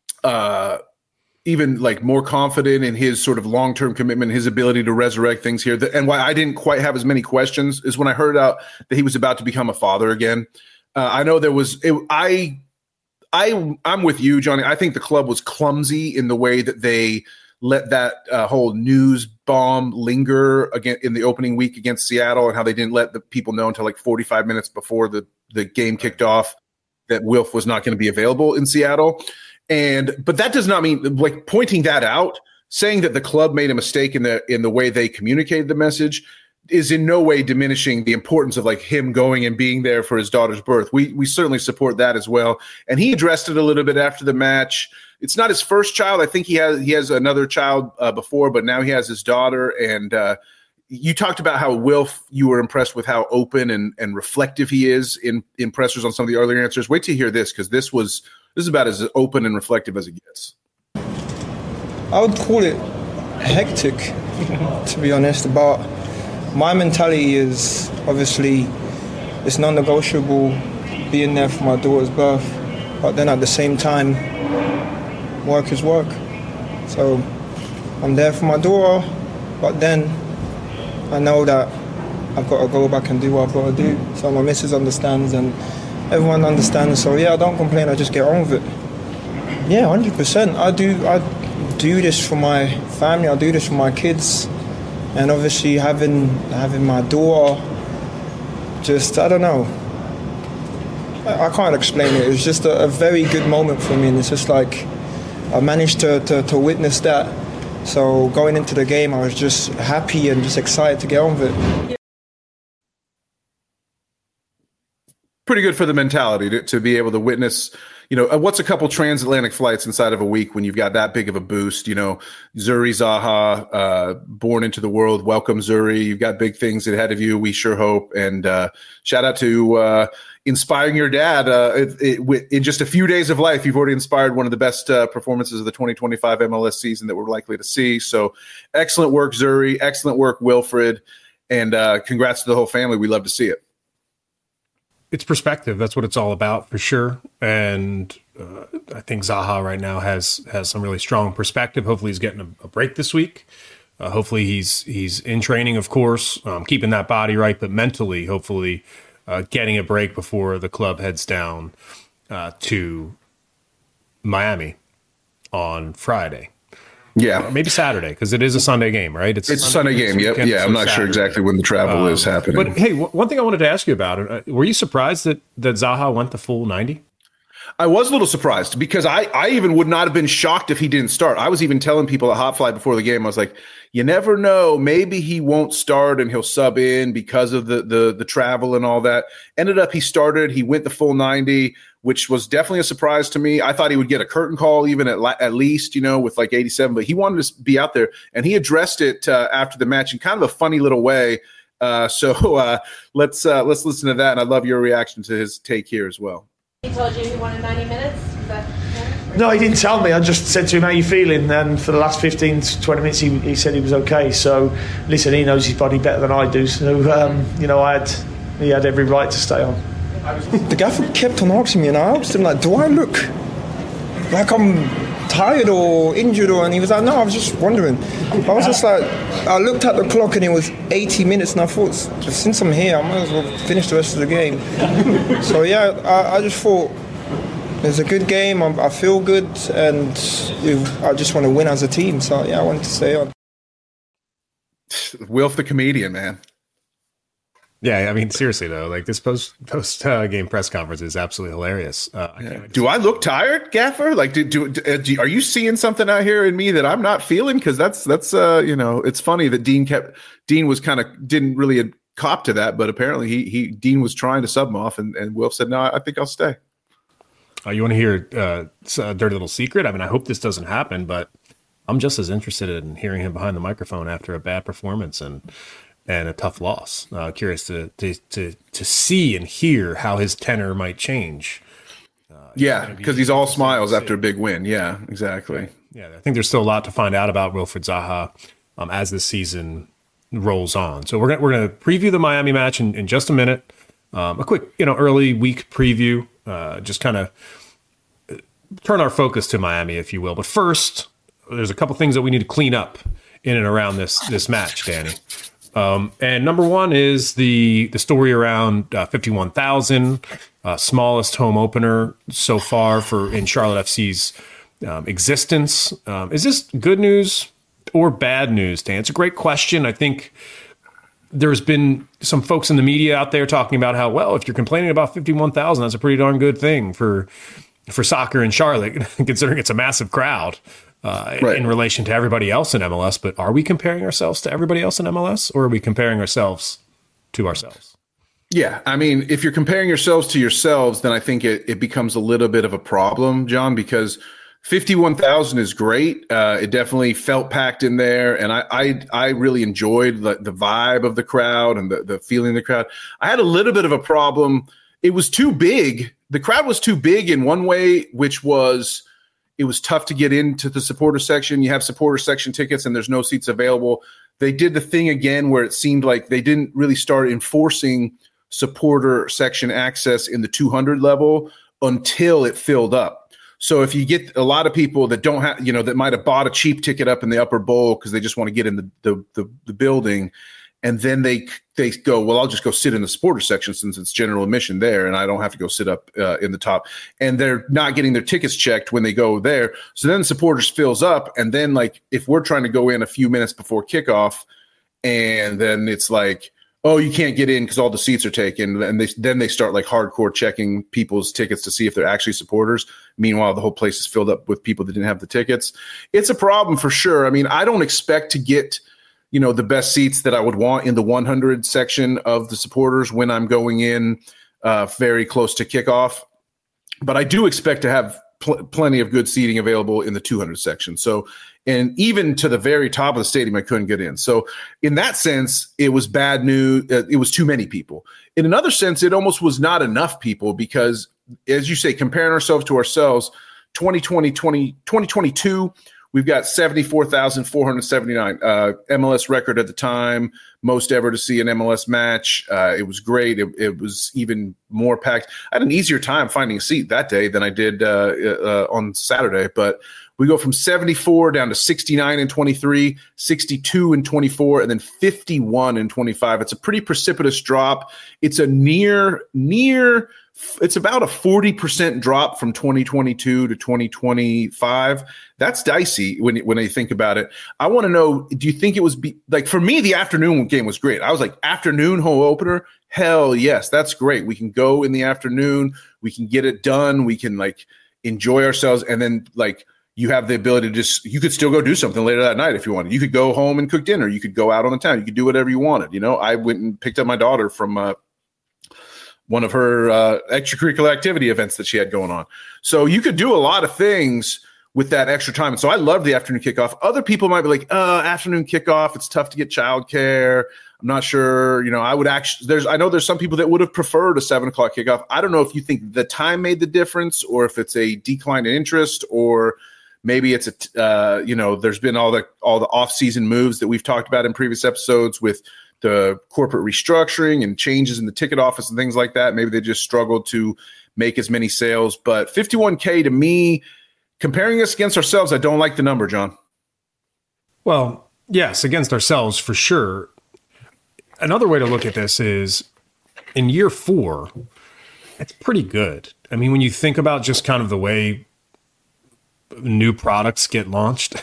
even like more confident in his sort of long-term commitment, his ability to resurrect things here, and why I didn't quite have as many questions is when I heard out that he was about to become a father again. I know there was I'm with you, Johnny. I think the club was clumsy in the way that they let that whole news bomb linger again in the opening week against Seattle, and how they didn't let the people know until like 45 minutes before the game kicked off that Wilf was not going to be available in Seattle. But that does not mean, like, pointing that out, saying that the club made a mistake in the way they communicated the message is in no way diminishing the importance of like him going and being there for his daughter's birth. We certainly support that as well. And he addressed it a little bit after the match. It's not his first child. I think he has another child before, but now he has his daughter. And you talked about how Wilf, you were impressed with how open and reflective he is in pressers on some of the earlier answers. Wait till you hear this, because this is about as open and reflective as it gets. I would call it hectic, to be honest. But my mentality is obviously it's non-negotiable being there for my daughter's birth. But then at the same time, work is work. So I'm there for my daughter, but then I know that I've got to go back and do what I've got to do. So my missus understands and everyone understands. So yeah, I don't complain, I just get on with it. Yeah, 100%. I do this for my family, I do this for my kids. And obviously having my daughter, just, I don't know. I can't explain it. It was just a very good moment for me. And it's just like, I managed to witness that. So going into the game, I was just happy and just excited to get on with it. Pretty good for the mentality to be able to witness, what's a couple transatlantic flights inside of a week when you've got that big of a boost, Zuri Zaha, born into the world. Welcome, Zuri. You've got big things ahead of you. We sure hope. And shout out to inspiring your dad. In just a few days of life, you've already inspired one of the best performances of the 2025 MLS season that we're likely to see. So excellent work, Zuri. Excellent work, Wilfred. And congrats to the whole family. We love to see it. It's perspective. That's what it's all about, for sure. And I think Zaha right now has some really strong perspective. Hopefully he's getting a break this week. Hopefully he's in training, of course, keeping that body right, but mentally, hopefully getting a break before the club heads down to Miami on Friday. Yeah. Maybe Saturday, because it is a Sunday game, right? It's a Sunday game, yep. Yeah, so I'm not sure exactly when the travel is happening. But hey, one thing I wanted to ask you about, were you surprised that Zaha went the full 90? I was a little surprised, because I even would not have been shocked if he didn't start. I was even telling people at Hot Fly before the game, I was like, you never know, maybe he won't start and he'll sub in because of the travel and all that. Ended up he started, he went the full 90, which was definitely a surprise to me. I thought he would get a curtain call even at least, with like 87, but he wanted to be out there, and he addressed it after the match in kind of a funny little way. So let's listen to that, and I love your reaction to his take here as well. He told you he wanted 90 minutes? Is that fair? No, he didn't tell me. I just said to him, how you feeling? And for the last 15 to 20 minutes, he said he was okay. So, listen, he knows his body better than I do. So, he had every right to stay on. The gaffer kept on asking me, and I asked him, like, do I look like I'm tired or injured? And he was like, no, I was just wondering. I was just like, I looked at the clock and it was 80 minutes, and I thought, since I'm here, I might as well finish the rest of the game. So yeah, I just thought it's a good game. I feel good, and I just want to win as a team. So yeah, I wanted to stay on. Wilf the comedian, man. Yeah, I mean, seriously though, like this post game press conference is absolutely hilarious. Do I look tired, Gaffer? Like, are you seeing something out here in me that I'm not feeling? Because that's it's funny that Dean was kind of didn't really cop to that, but apparently Dean was trying to sub him off, and Wilf said, no, I think I'll stay. You want to hear a dirty little secret? I mean, I hope this doesn't happen, but I'm just as interested in hearing him behind the microphone after a bad performance and a tough loss. Curious to see and hear how his tenor might change. Because he's all smiles after a big win. Yeah, exactly. Yeah, I think there's still a lot to find out about Wilfried Zaha as the season rolls on. So we're gonna preview the Miami match in just a minute. A quick early week preview. Just kind of turn our focus to Miami, if you will. But first, there's a couple things that we need to clean up in and around this match, Danny. And number one is the story around 51,000, smallest home opener so far in Charlotte FC's existence. Is this good news, or bad news, Dan? It's a great question. I think there's been some folks in the media out there talking about how, well, if you're complaining about 51,000, that's a pretty darn good thing for soccer in Charlotte, considering it's a massive crowd in relation to everybody else in MLS. But are we comparing ourselves to everybody else in MLS, or are we comparing ourselves to ourselves? Yeah, I mean, if you're comparing yourselves to yourselves, then I think it becomes a little bit of a problem, John, because 51,000 is great. It definitely felt packed in there, and I really enjoyed the vibe of the crowd and the feeling of the crowd. I had a little bit of a problem. It was too big. The crowd was too big in one way, which was it was tough to get into the supporter section. You have supporter section tickets, and there's no seats available. They did the thing again where it seemed like they didn't really start enforcing supporter section access in the 200 level until it filled up. So if you get a lot of people that don't have, that might have bought a cheap ticket up in the upper bowl because they just want to get in the building, and then they go, well, I'll just go sit in the supporter section since it's general admission there, and I don't have to go sit up in the top. And they're not getting their tickets checked when they go there. So then the supporters fills up, and then like if we're trying to go in a few minutes before kickoff, and then it's like, oh, you can't get in because all the seats are taken. And then they start like hardcore checking people's tickets to see if they're actually supporters. Meanwhile, the whole place is filled up with people that didn't have the tickets. It's a problem for sure. I mean, I don't expect to get, the best seats that I would want in the 100 section of the supporters when I'm going in very close to kickoff. But I do expect to have plenty of good seating available in the 200 section. So, and even to the very top of the stadium, I couldn't get in. So in that sense, it was bad news. It was too many people. In another sense, it almost was not enough people because, as you say, comparing ourselves to ourselves, 2022, we've got 74,479 MLS record at the time, most ever to see an MLS match. It was great. It was even more packed. I had an easier time finding a seat that day than I did on Saturday, but we go from 74 down to 69 in 23, 62 in 24, and then 51 in 25. It's a pretty precipitous drop. It's a it's about a 40% drop from 2022 to 2025. That's dicey when you think about it. I want to know, do you think it was like, for me, the afternoon game was great. I was like, afternoon home opener? Hell yes, that's great. We can go in the afternoon. We can get it done. We can like enjoy ourselves. And then like, you have the ability to you could still go do something later that night if you wanted. You could go home and cook dinner. You could go out on the town. You could do whatever you wanted. I went and picked up my daughter from one of her extracurricular activity events that she had going on. So you could do a lot of things with that extra time. And so I love the afternoon kickoff. Other people might be like, afternoon kickoff, it's tough to get childcare. I'm not sure. I would actually, I know there's some people that would have preferred a 7:00 kickoff. I don't know if you think the time made the difference or if it's a decline in interest or maybe it's there's been all the off-season moves that we've talked about in previous episodes with the corporate restructuring and changes in the ticket office and things like that. Maybe they just struggled to make as many sales. But 51K to me, comparing us against ourselves, I don't like the number, John. Well, yes, against ourselves for sure. Another way to look at this is in year 4, it's pretty good. I mean, when you think about just kind of the way new products get launched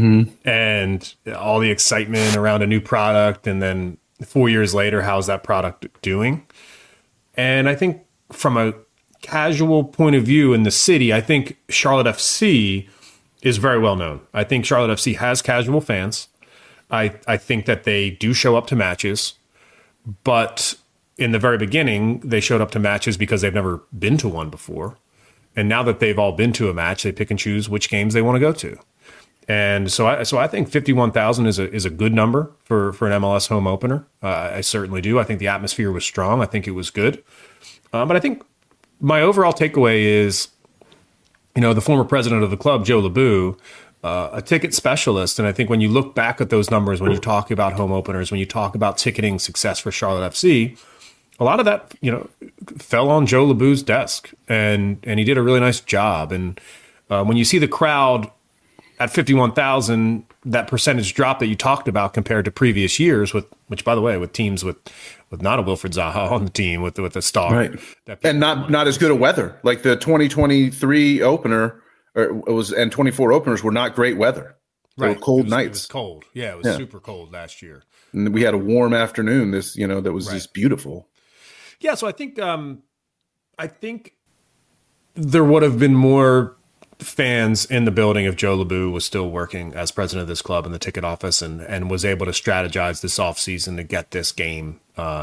and all the excitement around a new product, and then 4 years later, how's that product doing? And I think from a casual point of view in the city, I think Charlotte FC is very well known. I think Charlotte FC has casual fans. I think that they do show up to matches, but in the very beginning, they showed up to matches because they've never been to one before. And now that they've all been to a match, they pick and choose which games they want to go to. And so I think 51,000 is a good number for an MLS home opener. I certainly do. I think the atmosphere was strong. I think it was good. But I think my overall takeaway is, the former president of the club, Joe Labou, a ticket specialist. And I think when you look back at those numbers, when you talk about home openers, when you talk about ticketing success for Charlotte FC, a lot of that, fell on Joe Labou's desk, and he did a really nice job. And when you see the crowd at 51,000, that percentage drop that you talked about compared to previous years, which by the way, with teams with not a Wilfried Zaha on the team, with a star, right, and not as good a weather, like the 2023 opener and 24 openers were not great weather. There were cold nights. It was cold. Yeah, it was super cold last year. And we had a warm afternoon. That was just beautiful. Yeah, so I think there would have been more fans in the building if Joe LeBoux was still working as president of this club in the ticket office and was able to strategize this offseason to get this game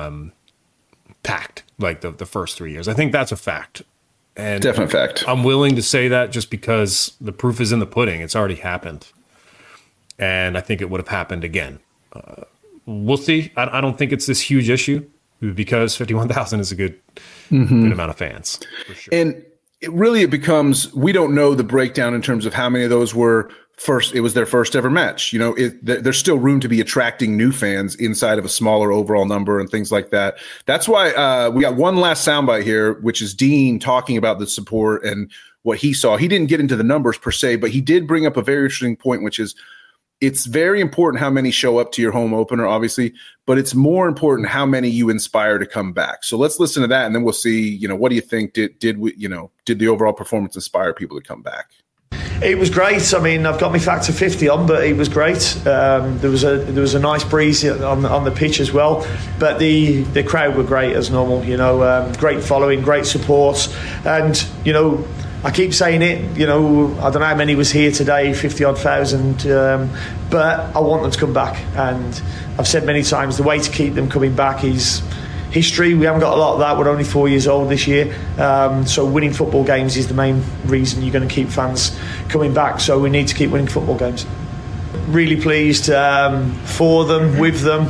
packed like the first 3 years. I think that's a fact. And definite fact. I'm willing to say that just because the proof is in the pudding. It's already happened. And I think it would have happened again. We'll see. I don't think it's this huge issue because 51,000 is a good amount of fans. For sure. And it becomes, we don't know the breakdown in terms of how many of those were first. It was their first ever match. There's still room to be attracting new fans inside of a smaller overall number and things like that. That's why we got one last soundbite here, which is Dean talking about the support and what he saw. He didn't get into the numbers per se, but he did bring up a very interesting point, which is it's very important how many show up to your home opener, obviously, but it's more important how many you inspire to come back. So let's listen to that, and then we'll see. What do you think? Did the overall performance inspire people to come back? It was great. I mean, I've got my factor 50 on, but it was great. There was a nice breeze on the pitch as well, but the crowd were great as normal. Great following, great support, and I keep saying it, I don't know how many was here today, 50-odd thousand, but I want them to come back. And I've said many times, the way to keep them coming back is history. We haven't got a lot of that. We're only 4 years old this year. So winning football games is the main reason you're going to keep fans coming back. So we need to keep winning football games. Really pleased for them, with them.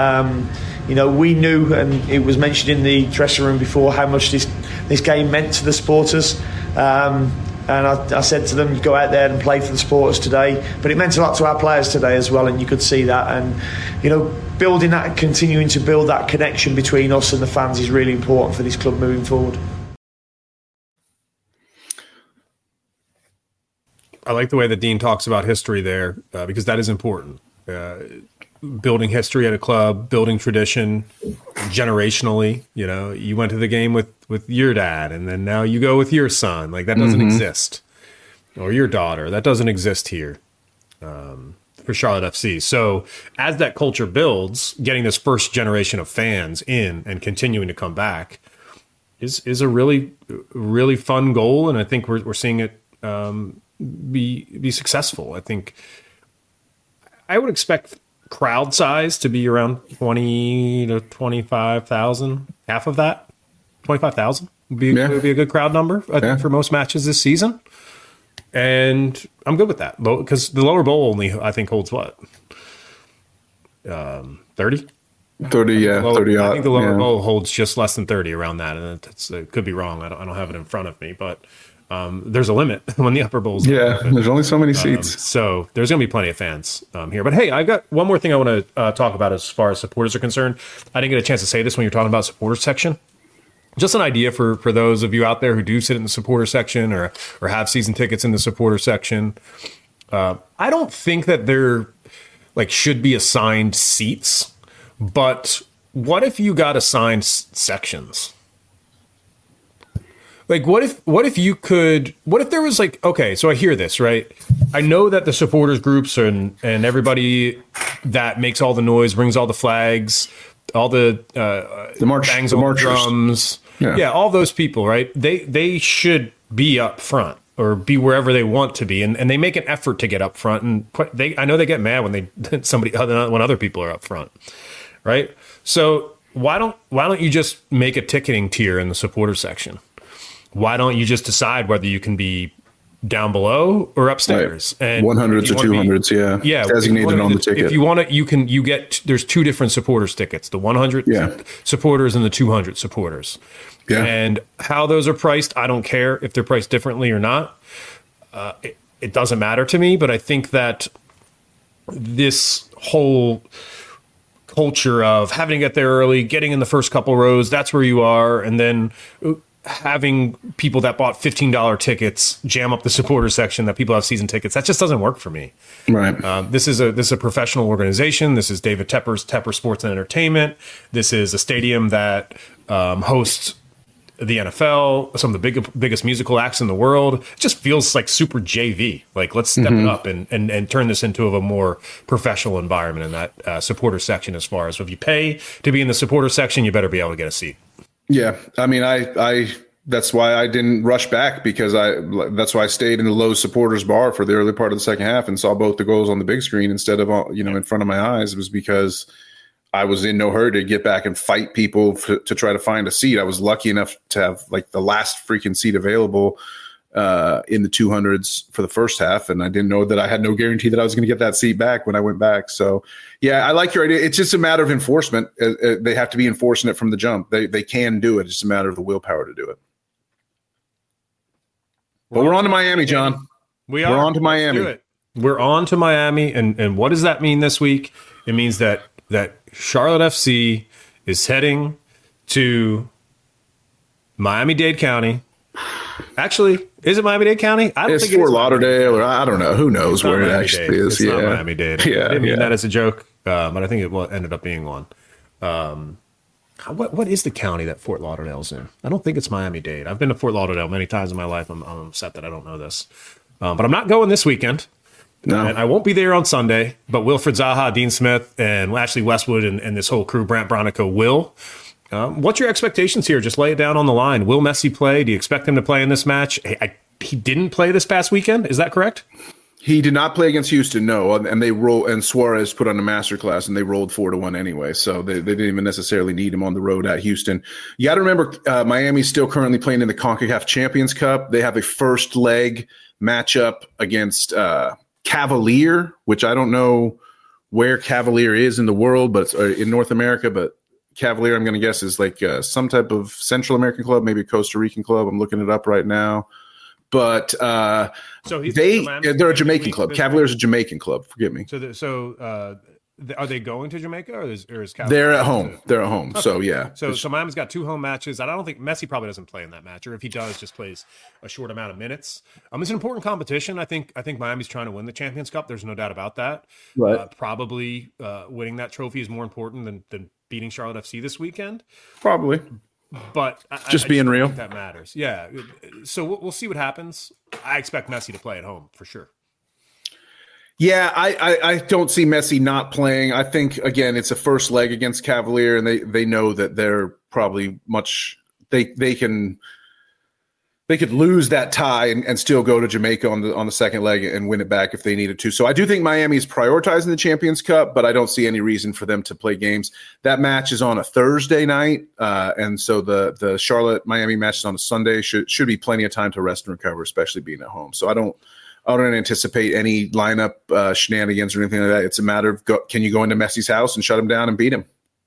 We knew, and it was mentioned in the dressing room before, how much this game meant to the supporters. And I said to them, go out there and play for the supporters today. But it meant a lot to our players today as well, and you could see that. And, building that, continuing to build that connection between us and the fans is really important for this club moving forward. I like the way that Dean talks about history there because that is important. Building history at a club, building tradition generationally. You went to the game with your dad, and then now you go with your son. Like, that doesn't exist. Or your daughter. That doesn't exist here for Charlotte FC. So as that culture builds, getting this first generation of fans in and continuing to come back is a really, really fun goal. And I think we're seeing it be successful. I think I would expect crowd size to be around 20 to 25,000. Half of that, 25,000 would be a good crowd number, I think, for most matches this season. And I'm good with that because the lower bowl only, I think, holds what? 30? 30, yeah. 30 I think the lower bowl holds just less than 30, around that. And it could be wrong. I don't have it in front of me, but there's a limit when the upper bowl's there's only so many seats. So there's going to be plenty of fans here. But hey, I've got one more thing I want to talk about as far as supporters are concerned. I didn't get a chance to say this when you're talking about supporters section. Just an idea for those of you out there who do sit in the supporter section or have season tickets in the supporter section. I don't think that there should be assigned seats, but what if you got assigned sections? What if there was okay, so I hear this, right? I know that the supporters groups and everybody that makes all the noise, brings all the flags, all the bangs on the drums. Yeah, all those people, right? They should be up front or be wherever they want to be, and they make an effort to get up front. And I know they get mad when when other people are up front, right? So why don't you just make a ticketing tier in the supporter section? Why don't you just decide whether you can be down below or upstairs? Right. And 100s or 200s, yeah, designated on the ticket. If you want to, there's two different supporters tickets: the 100 supporters and the 200 supporters. Yeah. And how those are priced, I don't care if they're priced differently or not. It doesn't matter to me. But I think that this whole culture of having to get there early, getting in the first couple rows, that's where you are, and then having people that bought $15 tickets jam up the supporter section that people have season tickets, that just doesn't work for me. Right. This is a professional organization. This is David Tepper's Tepper Sports and Entertainment. This is a stadium that hosts the NFL, some of the biggest musical acts in the world. It just feels like super JV. Like, let's step it up and turn this into a more professional environment in that supporter section. As far as if you pay to be in the supporter section, you better be able to get a seat. Yeah, I mean, I that's why I didn't rush back, because that's why I stayed in the Lowe's supporters bar for the early part of the second half and saw both the goals on the big screen instead of in front of my eyes. It was because I was in no hurry to get back and fight people to try to find a seat. I was lucky enough to have like the last freaking seat available in the 200s for the first half, and I didn't know that I had no guarantee that I was going to get that seat back when I went back. So, yeah, I like your idea. It's just a matter of enforcement. They have to be enforcing it from the jump. They can do it. It's just a matter of the willpower to do it. But we're on to Miami, John. We're on to Miami. We're on to Miami, and what does that mean this week? It means that Charlotte FC is heading to Miami-Dade County. Actually, is it Miami-Dade County? I don't think Fort Lauderdale, or I don't know. Who knows where it actually is? It's not Miami-Dade. Yeah, I didn't mean that as a joke, but I think it ended up being one. What is the county that Fort Lauderdale's in? I don't think it's Miami-Dade. I've been to Fort Lauderdale many times in my life. I'm upset that I don't know this. But I'm not going this weekend. No. And I won't be there on Sunday, but Wilfred Zaha, Dean Smith, and Ashley Westwood and this whole crew, Brant Bronico, will. What's your expectations here? Just lay it down on the line. Will Messi play? Do you expect him to play in this match? He didn't play this past weekend. Is that correct? He did not play against Houston, no. And Suarez put on a masterclass, and they rolled 4-1 anyway. So they didn't even necessarily need him on the road at Houston. You got to remember, Miami's still currently playing in the CONCACAF Champions Cup. They have a first leg matchup against Cavalier, which I don't know where Cavalier is in the world, but it's in North America. But Cavalier, I'm going to guess, is like some type of Central American club, maybe a Costa Rican club. I'm looking it up right now. But they're a Jamaican club. Cavalier's a Jamaican club. Forgive me. Are they going to Jamaica, or is Cavalier? They're at home. They're at home. Okay. So yeah. So Miami's got 2 home matches. I don't think Messi probably doesn't play in that match, or if he does, just plays a short amount of minutes. It's an important competition. I think Miami's trying to win the Champions Cup. There's no doubt about that. Right. Probably winning that trophy is more important than beating Charlotte FC this weekend. Probably. But just being real, that matters. Yeah. So we'll see what happens. I expect Messi to play at home for sure. Yeah, I don't see Messi not playing. I think, again, it's a first leg against Cavalier, and they know that they're probably they could lose that tie and still go to Jamaica on the second leg and win it back if they needed to. So I do think Miami is prioritizing the Champions Cup, but I don't see any reason for them to play games. That match is on a Thursday night, and so the Charlotte-Miami match is on a Sunday. Should be plenty of time to rest and recover, especially being at home. So I don't anticipate any lineup shenanigans or anything like that. It's a matter of can you go into Messi's house and shut him down and beat him?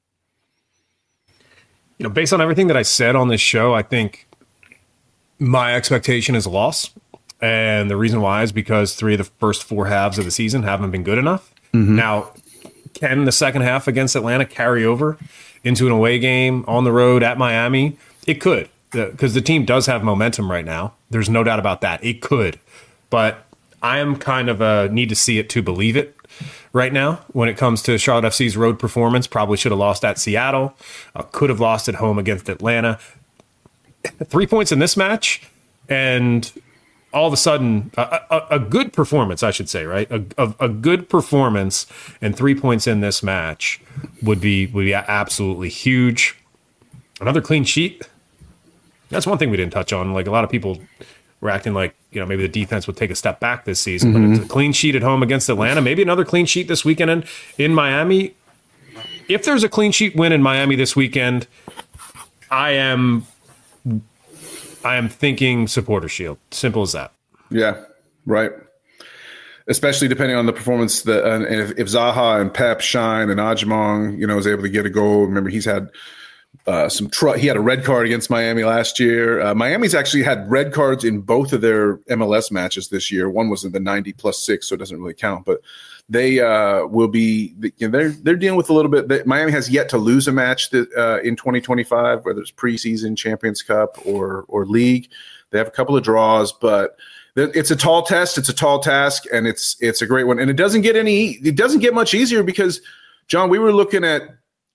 Based on everything that I said on this show, I think my expectation is a loss. And the reason why is because 3 of the first 4 halves of the season haven't been good enough. Mm-hmm. Now, can the second half against Atlanta carry over into an away game on the road at Miami? It could, because the team does have momentum right now. There's no doubt about that. It could. But I am kind of need to see it to believe it right now when it comes to Charlotte FC's road performance. Probably should have lost at Seattle. Could have lost at home against Atlanta. 3 points in this match, and all of a sudden, a good performance, I should say, right? A good performance and 3 points in this match would be absolutely huge. Another clean sheet. That's one thing we didn't touch on. Like, a lot of people were acting like, maybe the defense would take a step back this season, but it's a clean sheet at home against Atlanta. Maybe another clean sheet this weekend in Miami. If there's a clean sheet win in Miami this weekend, I am thinking supporter shield. Simple as that. Yeah, right. Especially depending on the performance and if Zaha and Pep shine and Ajmong, is able to get a goal. Remember, he's had he had a red card against Miami last year. Miami's actually had red cards in both of their MLS matches this year. One was in the 90+6, so it doesn't really count. But they will be. They're dealing with a little bit. Miami has yet to lose a match in 2025, whether it's preseason, Champions Cup, or league. They have a couple of draws, but it's a tall test. It's a tall task, and it's a great one. And it doesn't get much easier because, John, we were looking at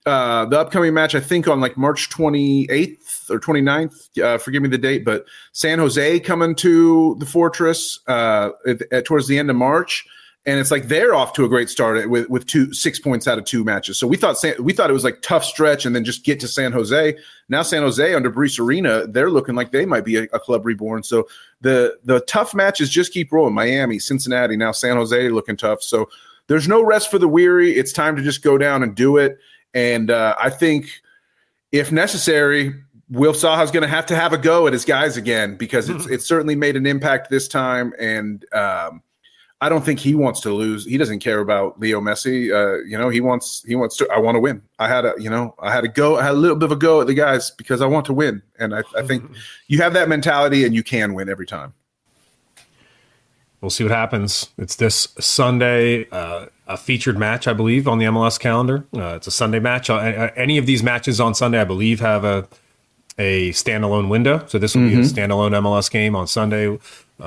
the upcoming match, I think on like March 28th or 29th, forgive me the date, but San Jose coming to the Fortress towards the end of March. And it's like they're off to a great start with 6 points out of 2 matches. So we thought it was like tough stretch and then just get to San Jose. Now San Jose under Brees Arena, they're looking like they might be a club reborn. So the tough matches just keep rolling. Miami, Cincinnati, now San Jose looking tough. So there's no rest for the weary. It's time to just go down and do it. And I think if necessary, Will Saha's going to have a go at his guys again because it's certainly made an impact this time. And I don't think he wants to lose. He doesn't care about Leo Messi. He wants to. I want to win. I had a little bit of a go at the guys because I want to win. And I think you have that mentality and you can win every time. We'll see what happens. It's this Sunday, a featured match, I believe, on the MLS calendar. It's a Sunday match. Any of these matches on Sunday, I believe, have a standalone window. So this will be a standalone MLS game on Sunday.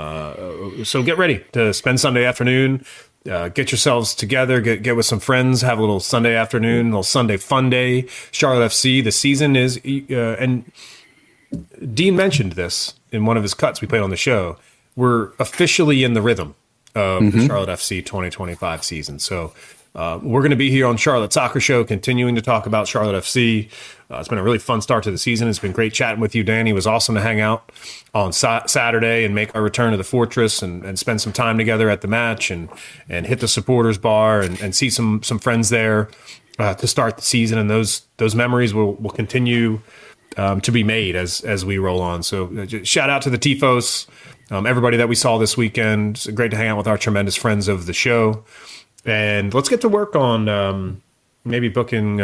So get ready to spend Sunday afternoon. Get yourselves together. Get with some friends. Have a little Sunday afternoon, a little Sunday fun day. Charlotte FC. The season is, and Dean mentioned this in one of his cuts we played on the show. We're officially in the rhythm of the Charlotte FC 2025 season. So we're going to be here on Charlotte Soccer Show, continuing to talk about Charlotte FC. It's been a really fun start to the season. It's been great chatting with you, Danny. It was awesome to hang out on Saturday and make our return to the Fortress and spend some time together at the match and hit the supporters bar and see some friends there to start the season. And those memories will continue to be made as we roll on. So shout out to the Tifos, everybody that we saw this weekend. It's great to hang out with our tremendous friends of the show. And let's get to work on maybe booking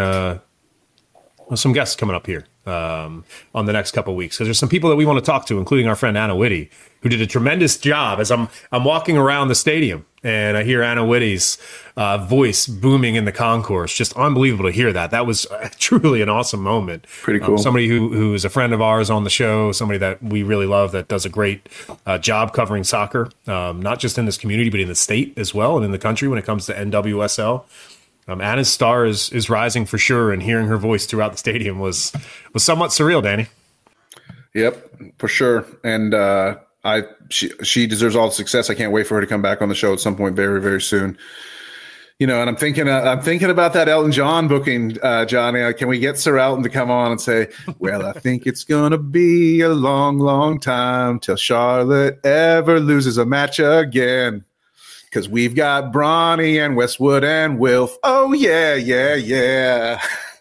some guests coming up here on the next couple of weeks. Because there's some people that we want to talk to, including our friend Anna Whitty, who did a tremendous job. As I'm walking around the stadium and I hear Anna Whitty's voice booming in the concourse. Just unbelievable to hear that. That was truly an awesome moment. Pretty cool. Somebody who is a friend of ours on the show, somebody that we really love, that does a great job covering soccer, not just in this community, but in the state as well and in the country when it comes to NWSL. Anna's star is rising for sure, and hearing her voice throughout the stadium was somewhat surreal, Danny. Yep, for sure. And she deserves all the success. I can't wait for her to come back on the show at some point very, very soon. And I'm thinking about that Elton John booking, Johnny. Can we get Sir Elton to come on and say, well, I think it's going to be a long, long time till Charlotte ever loses a match again. Because we've got Bronny and Westwood and Wilf. Oh, yeah.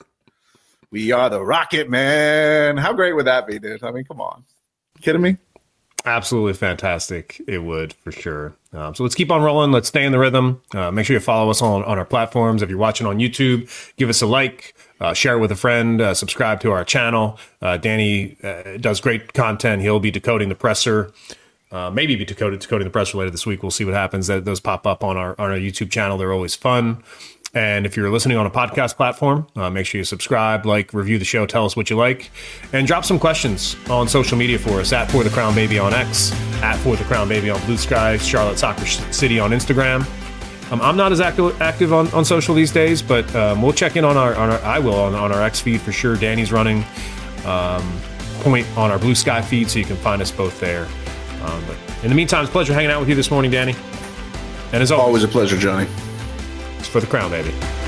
We are the Rocket Man. How great would that be, dude? I mean, come on. You kidding me? Absolutely fantastic. It would, for sure. So let's keep on rolling. Let's stay in the rhythm. Make sure you follow us on our platforms. If you're watching on YouTube, give us a like, share it with a friend, subscribe to our channel. Danny does great content. He'll be decoding the presser. Maybe be decoding the presser later this week. We'll see what happens. Those pop up on our YouTube channel. They're always fun. And if you're listening on a podcast platform, make sure you subscribe, like, review the show, tell us what you like, and drop some questions on social media for us at For The Crown Baby on X, at For The Crown Baby on Blue Sky, Charlotte Soccer City on Instagram. I'm not as active on social these days, but we'll check in on our X feed for sure. Danny's running point on our Blue Sky feed, so you can find us both there. But in the meantime, it's a pleasure hanging out with you this morning, Danny. And as always a pleasure, Johnny. It's For The Crown, baby.